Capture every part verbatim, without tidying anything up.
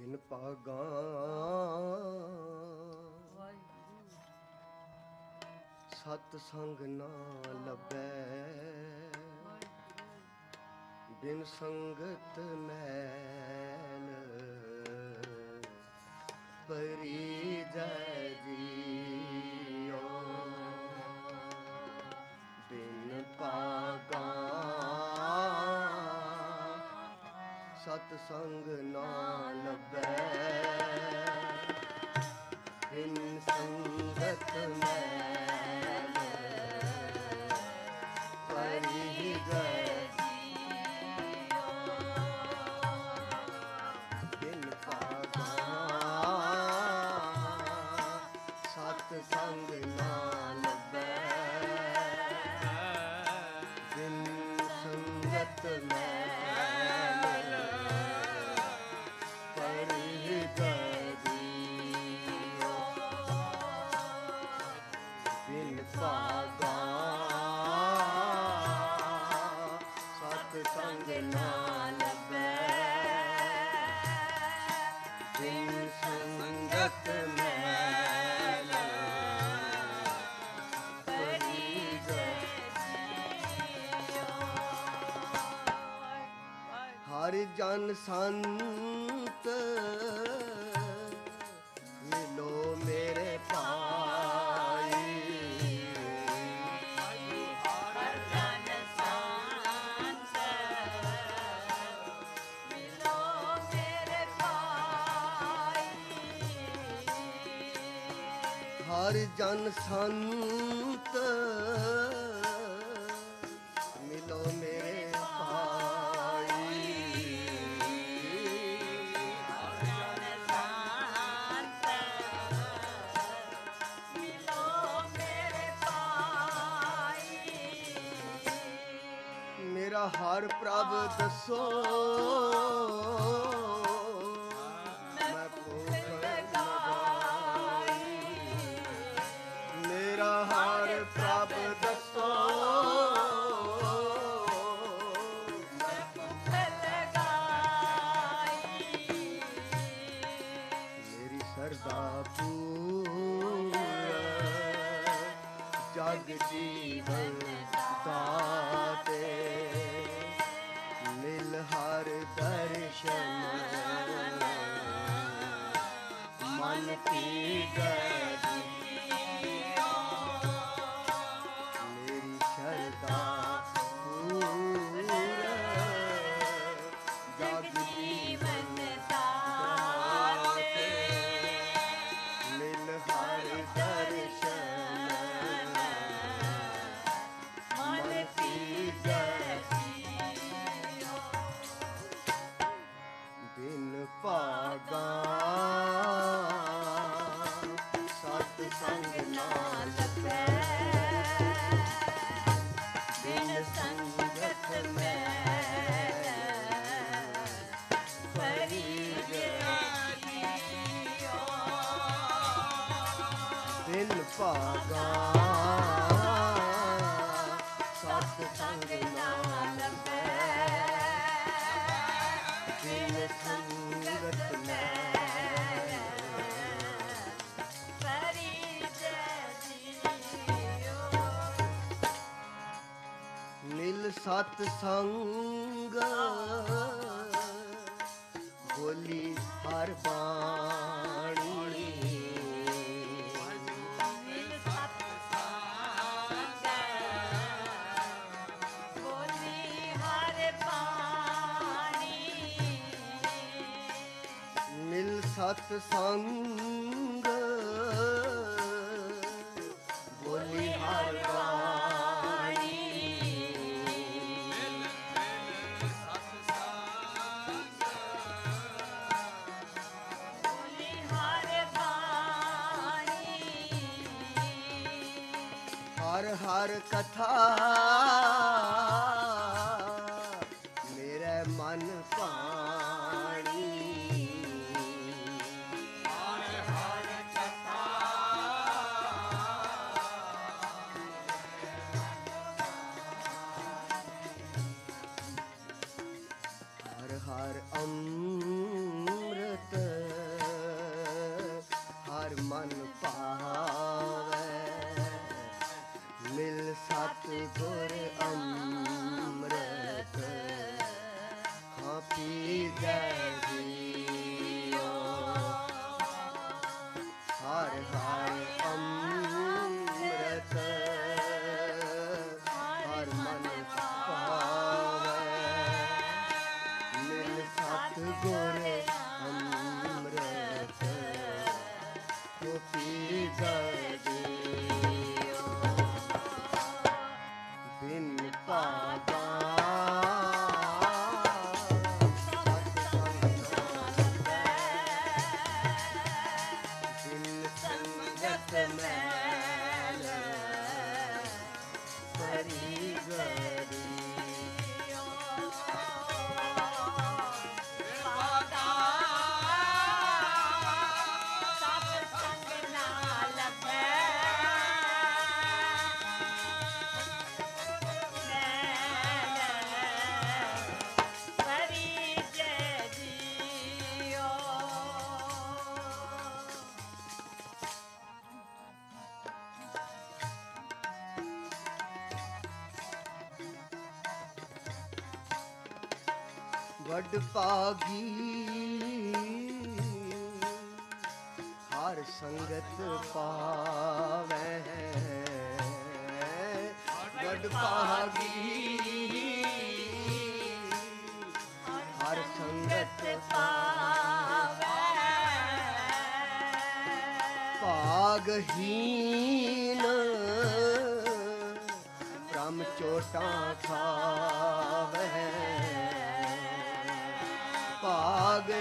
ਬਿਨ ਭਾਗਾਂ ਸਤ ਸੰਗ ਨਾ ਲੱਭੈ, ਬਿਨ ਸੰਗਤ ਮੈਲ ਪਰੀਜੈ ਜੀਉ। ਬਿਨ ਭਾਗਾਂ ਸਤ ਸੰਗ ਨਾ ਲੱਭੈ, ਬਿਨ ਸੰਗਤ ਮੈਲ ਪਰੀਜੈ ਜੀਉ। ਬਿਨ ਭਾਗਾਂ ਸਤ ਸੰਗ ਨਾ ਲੱਭੈ, ਬਿਨ ਸੰਗਤ ਮੈਲ ਹਰਿ ਜਨ ਸੰਤ ਮਿਲੋ ਮੇਰੇ ਭਾਈ। ਹਰਿ ਜਨ ਸੰਤ ਮਿਲੋ ਮੇਰੇ ਭਾਈ। ਹਰਿ ਜਨ ਸੰਤ ਮਿਲੋ ਮੇਰੇ ਮੇਰਾ ਹਰ ਪ੍ਰਭ ਦੱਸੋ, ਮੈਂ ਭੁਖ ਲਗਾਈ। ਮੇਰਾ ਹਰ ਪ੍ਰਭ ਦੱਸੋ, ਮੈਂ ਭੁਖ ਲਗਾਈ। ਮੇਰੀ ਸਰਦਾ ਪੂਰ ਜਗ ਜੀਵਨ ਦਾਤੇ, ਮਿਲ ਹਰ ਦਰਸ਼ਨ ਮਨ ਪੀਗੈ ਜੀਉ। ਮੇਰੀ ਸ਼ਰਧਾ ਪੂਰ ਜਗ ਜੀਵਨ ਦਾਤੇ, ਮਿਲ ਹਰ ਦਰਸ਼ਨ ਮਨ ਪੀਗੈ ਜੀਉ। ਬਿਨ ਭਾਗਾਂ ਸਤ ਸੰਗ ਨਾ ਲੱਭੈ, ਬਿਨ ਸੰਗਤ ਮੈਲ ਪਰੀਜੈ ਜੀਉ। ਬਿਨ ਭਾਗਾਂ ਸਤ ਸੰਗ ਨਾ ਲੱਭੈ, ਬਿਨ ਸੰਗਤ ਮੈਲ ਪਰੀਜੈ ਜੀਉ। ਮਿਲ ਸਤ ਸੰਗ ਬੋਲੀ ਹਰ ਬਾਣੀ। ਮਿਲ ਸਤ ਸੰਗ ਬੋਲੀ ਹਰ ਬਾਣੀ। ਮਿਲ ਸਤ ਸੰਗ ਬੋਲੀ ਹਰ ਬਾਣੀ। ਬੋਲੀ ਹਰ ਬਾਣੀ। ਹਰ ਹਰ ਕਥਾ ਮੇਰੇ ਮਨ ਭਾਣੀ। ਹਰ ਹਰ ਕਥਾ ਹਰ ਹਰ ਅੰਮ੍ਰਿਤ ਵਡ ਭਾਗੀ ਹਰ ਸੰਗਤ ਪਾਵੈ ਵਡ ਭਾਗੀ ਹਰ ਸੰਗਤ ਪਾਵੈ ਭਾਗਹੀਨ ਬ੍ਰਹਮ ਚੋਟਾਂ ਖਾਵੈ ਭਾਗ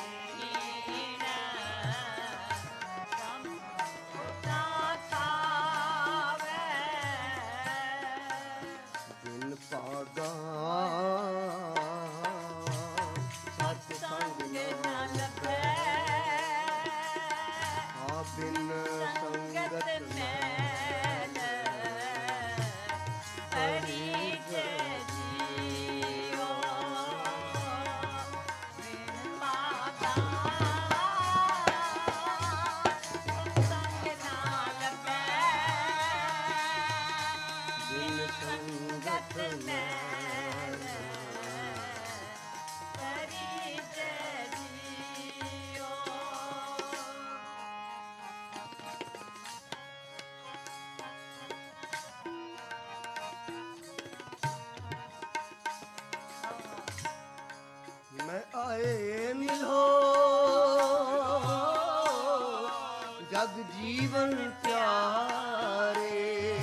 ਬਿਨ ਭਾਗਾ ਸਤ ਸੰਗ ਨਾ ਲੱਭੈ ਆ ਬਿਨ ਸੰਗਤ ਮੈਲ ਹਰੀ ਜੈ ਜੀਓ मैं आए मिलो जग जीवन प्यारे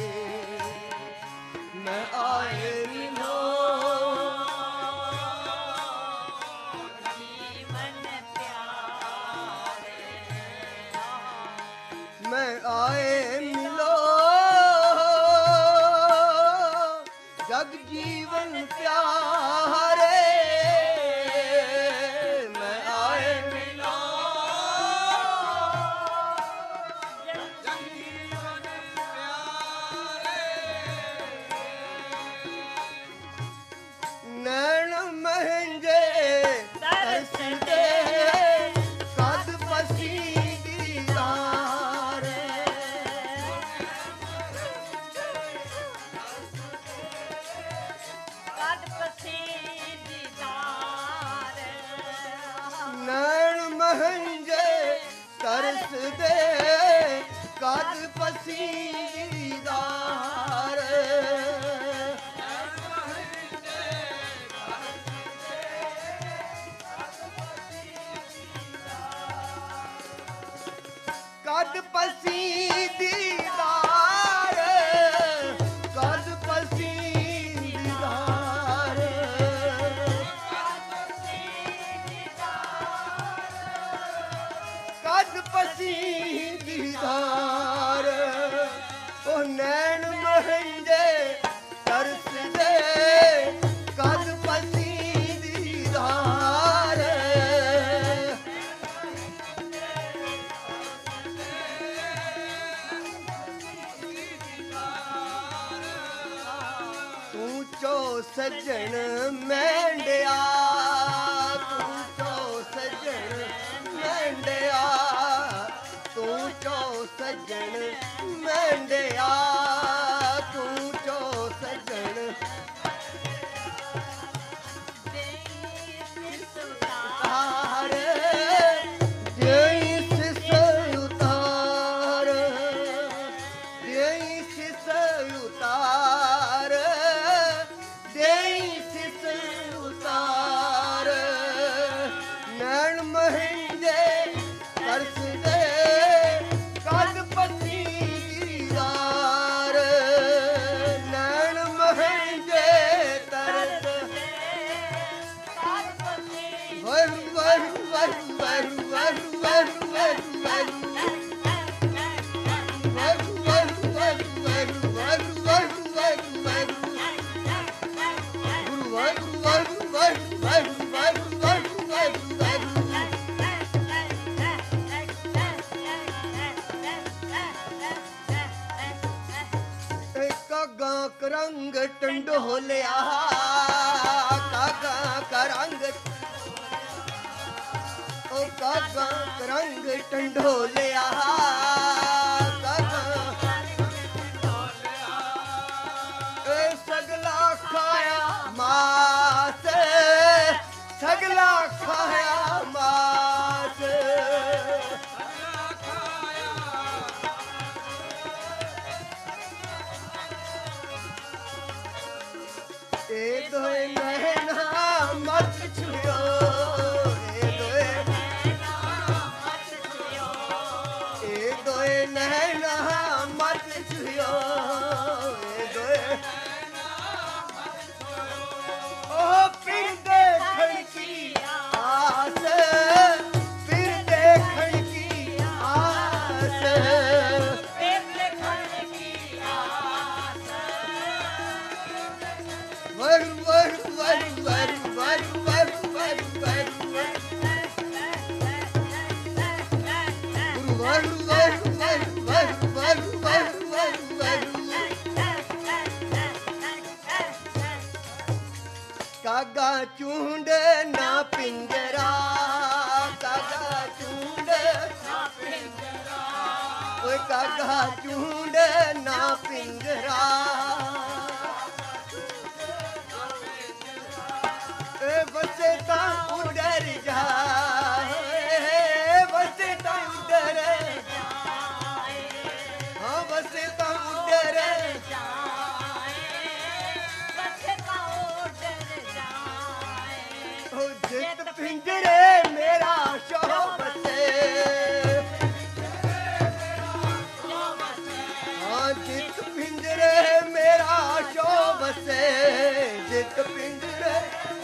मैं आए मिलो जीवन प्यारे मैं आए मिलो जग जीवन प्यारे ਤਰਸ ਦੇ ਕਦ ਪਸੀਦਾਰ ਕਦ ਪਸੀਦੀਦਾਰ ਕਦ ਪਸੀਦੀਦਾਰ ਕਦ ਪਸੀਦੀਦਾਰ ਉਹ ਨੈਣ ਮਹੰਜੇ ਤਰਸਦੇ ਕਦ ਪਸੀਦੀਦਾਰ ਤੂੰ ਚੋ ਸੱਜਣ ਮੈਂਡਿਆ ਤੂੰ ਚੋ ਸੱਜਣ ਮੈਂਡਿਆ ਤੂੰ ਚੋ ਸੱਜਣ ਮੈਂਡਿਆ ਤੂੰ ਚੋ ਸੱਜਣ ਉਤਾਰ ਦੇਈ ਸਿਸ ਉਤਾਰ ਦੇਈ ਸਿਸ ਉਤਾਰ ਦੇਈ ਸਿਸ ਉਤਾਰ ਨੈਣ ਮਹਿੰਦੇ ਤਰਸਦੇ ਕਦ ਪਸੀਦਾਰ ਨੈਣ ਮਹਿੰਦੇ ਤਰਸਦੇ ਕਦ ਪਸੀਦਾਰ ਵਰ ਵਰ ਵਰ ਵਰ ਵਰ ਵਰ ਵਰ ਰੰਗ ਟੰਡੋਲਿਆ ਕਾਗਾ ਕਾ ਰੰਗ ਉਹ ਕਾਗਾ ਰੰਗ ਟੰਡੋਲਿਆ ਕਾਗਾ ਇਹ ਸਗਲਾ ਖਾਇਆ ਮਾਸ ਸਗ ਅਗਲਾ ਖਾਇਆ ਮਾਸ ਇਹ ਦੋਏ ਨੈਣਾ ਮਤ ਛੁਇਓ ਇਹ ਦੋਏ ਇਹ ਦੋਏ ਨੈਣਾ ਮਤ ਛੁਇਓ ਇਹ ਦੋਏ ਉਹ ਫਿਰ ਦੇਖਣ ਕੀ ਆਸ ਫਿਰ ਦੇਖਣ ਕੀ ਆਸ ਫਿਰ ਦੇਖਣ ਕੀ ਆਸ ਵਰ ਵਰ ਵਰ ਵਰ ਵਰ ਵਰ ਵਰ ਵਰ ਗੁਰੂ ਵਰ ਵਰ ਵਰ ਵਰ ਵਰ ਵਰ ਵਰ ਵਰ ਕਾਗਾ ਚੂੰਡ ਨਾ ਪਿੰਜਰਾ ਕਾਗਾ ਚੂੰਡ ਨਾ ਪਿੰਜਰਾ ਓਏ ਕਾਗਾ ਚੂੰਡ ਨਾ ਪਿੰਜਰਾ ਏ ਬੱਚੇ ਤਾਂ ਉਡਰ ਜਾਏ ਬੱਚੇ ਤਾਂ ਉਡਰ ਜਾਏ ਹਾਂ ਬੱਚੇ ਤਾਂ ਉਡਰ ਜਿਤ ਪਿੰਜਰੇ ਮੇਰਾ ਸ਼ੋਭਤੇ ਹਾਂ ਜਿਤ ਪਿੰਜਰੇ ਮੇਰਾ ਸ਼ੋਭਤੇ ਜਿਤ ਪਿੰਜਰੇ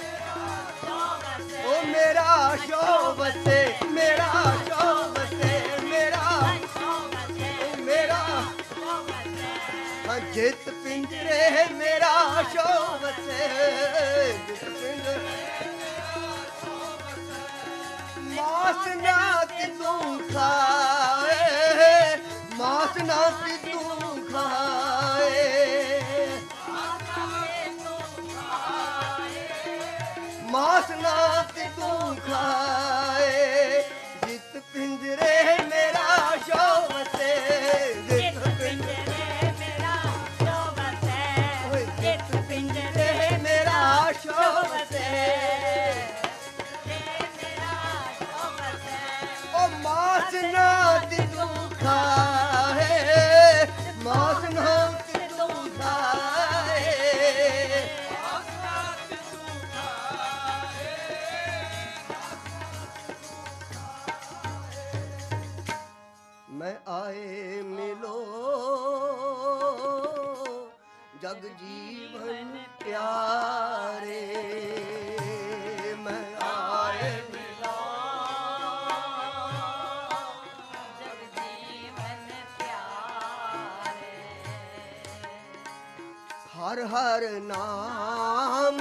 ਉਹ ਮੇਰਾ ਸ਼ੋਭਤੇ ਮੇਰਾ ਸ਼ੋਭਤੇ ਮੇਰਾ ਉਹ ਮੇਰਾ ਹਾਂ ਜਿਤ ਪਿੰਜਰੇ ਮੇਰਾ ਸ਼ੋਭਤੇ ਜਿਤ ਪਿੰਜਰੇ ਮਾਸ ਨਾ ਤੂੰ ਖਾਏ ਮਾਸ ਨਾ ਤੂੰ ਖਾਏ ਮਾਸ ਨਾ ਤੂੰ ਖਾਏ ਜਿਤ ਪਿੰਜਰੇ ਮੇਰਾ ਸ਼ੋਭਤੇ ਜਿਤ ਪਿੰਜਰੇ ਮੇਰਾ ਸ਼ੋਭਤੇ ਜਿਤ ਪਿੰਜਰੇ ਮੇਰਾ ਸ਼ੋਭਤੇ ਮਾਸ ਨਾ ਤੂੰ ਖਾਏ ਮਾਸ ਨਾ ਤੂੰ ਖਾਏ ਮਾਸ ਨਾ ਤੂੰ ਖਾਏ ਮੈਂ ਆਏ ਮਿਲੋ ਜਗ ਜੀਵਨ ਪਿਆਰੇ ਮੈਂ ਆਏ ਹਰ ਹਰ ਨਾਮ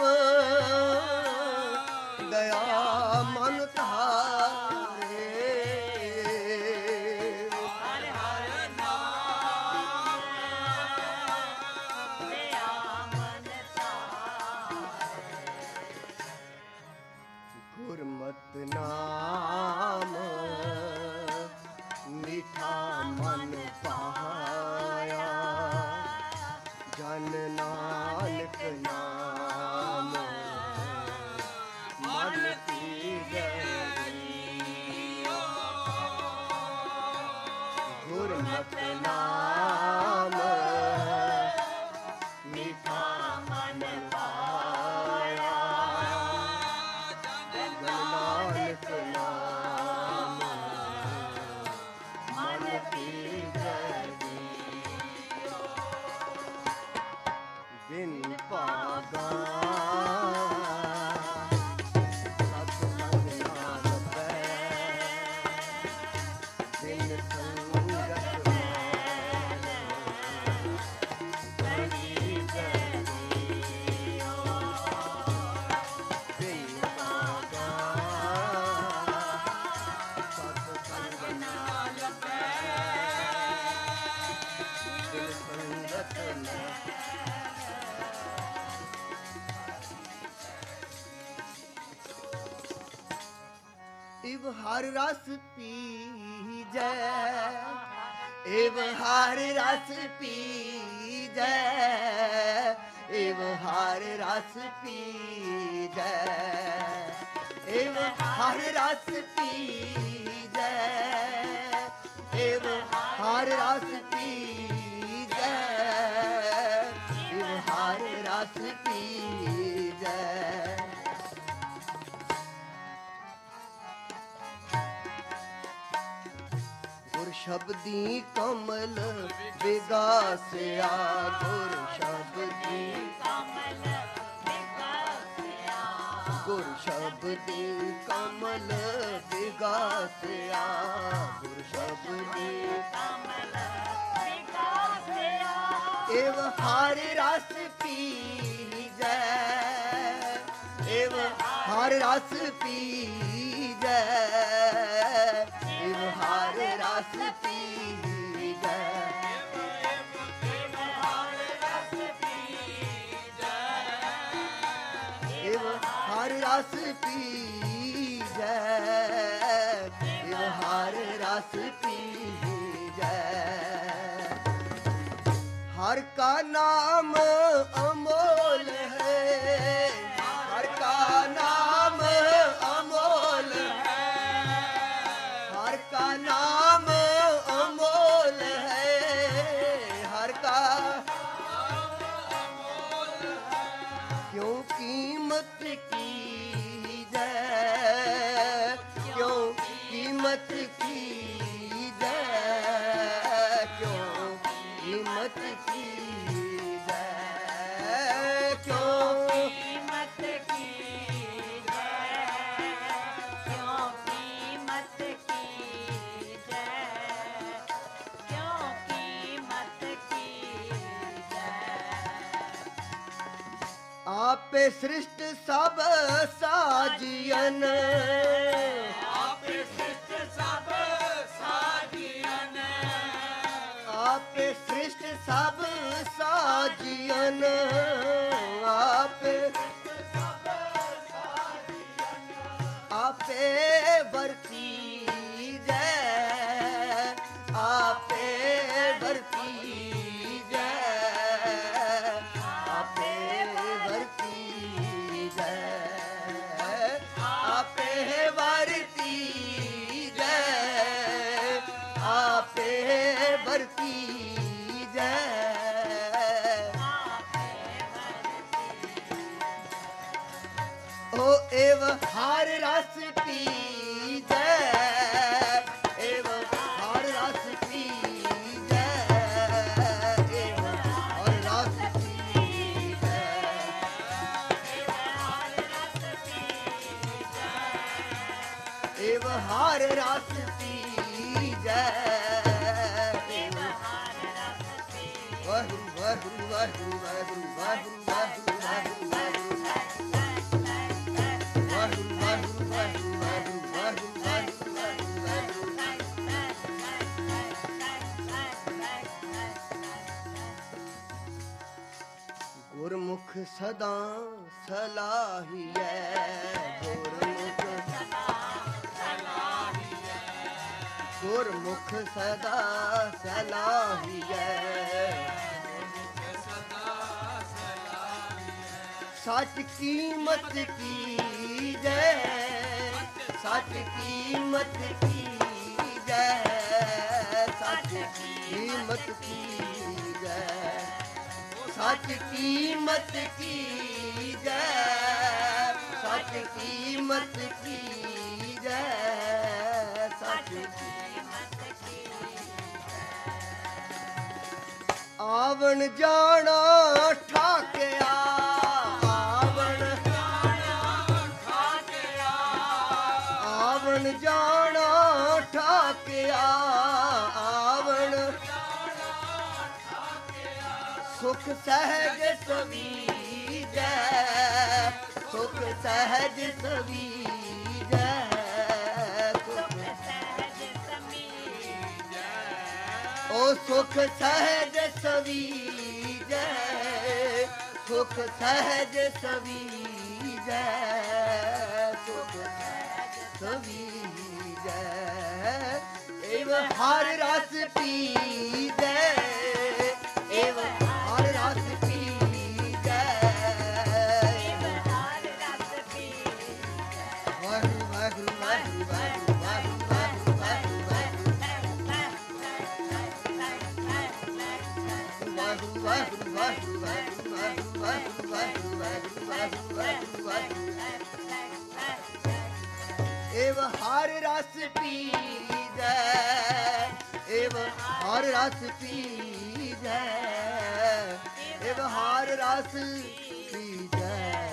ਦਇਆ ਮਨ ਧਾਰੇ ਹਰ ਹਰ ਨਾਮ ਦਇਆ ਮਨ ਧਾਰੇ ਗੁਰਮਤਿ ਨਾਮ ਮਿਠਾ ਮਨ ਪਾਇਆ ਜਨ ਨਾਨਕ ਨਾਮ ਮਨ ਪੀਗਰੀ ਗੁਰਮਤਿ ਨਾਮ ਮਿਠਾ ਮਨ ਪਾਇਆ ਜਨ ਨਾਨਕ ਨਾਮ ਮਨ ਪੀਗਰੀ ਬਿਨ ਭਾਗਾ ਸਤ ਸੰਗ ਨਾ ਲੱਭੈ ਬਿਨ ਸੰਗਤ ਬੜੀ ਗਰੀਓ ਬਿਨ ਭਾਗਾ ਸਤ ਸੰਗ ਨਾ ਲੱਭੈ ਬਿਨ ਸੰਗਤ ਨਾ ਇਵ ਹਰ ਰਸ ਪੀਜੈ ਇਵ ਹਰ ਰਸ ਪੀਜੈ ਇਵ ਹਰ ਰਸ ਪੀਜੈ एव हर रस पीजै, एव हर रस पीजै, एव हर रस पीजै। गुर शब्दी कमल विगासिया, गुर शब्दी कमल विगासिया, गुर शब्दी कमल विगासिया, गुर शब्दी कमल विगासिया। एव हर रस पीजै, एव हर रस पीजै, एव हर रस पीजै, एव हर रस पीजै, एव हर रस पीजै, एव हर रस पीजै। हर का नाम अमोल है, हर का नाम अमोल है, हर का नाम अमोल है, हर का अमोल है। क्यों कीमत की जय, क्यों कीमत की जय, क्यों कीमत की जय, क्यों कीमत की जय, क्यों कीमत की जय, क्यों कीमत की जय। आपे सृष्ट सब साजियन, आपे सृष्ट सब साजियन, आपे सृष्ट सब साजियन, आपे आपे बरती जय, आपे बरती जय, आपे बरती जय, आपे बरती जय, आपे बरती जय। ओ एव हर रस पीजै, एव हर रस पीजै, एव हर रस पीजै, एव हर रस पीजै, एव वाहिगुरू वाहिगुरू वाहिगुरू वाहिगुरू वाहिगुरू वाहिगुरू वाहिगुरू गुरमुख सदा सलाहिए, गुरमुख सदा सलाहिए, गुरमुख सदा सलाहिए, सच कीमत की जय, सच कीमत की जय, सच कीमत की जय, सच कीमत की जय, सच कीमत की जय, सच कीमत की जय। आवन जाना ठाकिया, आवन जाना ठाकिया, आवन जाना ठाकिया, आवन सुख सहज सवीजै, सुख सहज सवीजै, सुख सहज सवीजै, ओ सुख सहज सवीजै, सुख सहज सवीजै, सुख सहज सवीजै, एव हर रस पीजै, एव हर रस पीजै, एव हर रस पीजै। एव हर रस पीजै, एव हर रस पीजै, एव हर रस पीजै।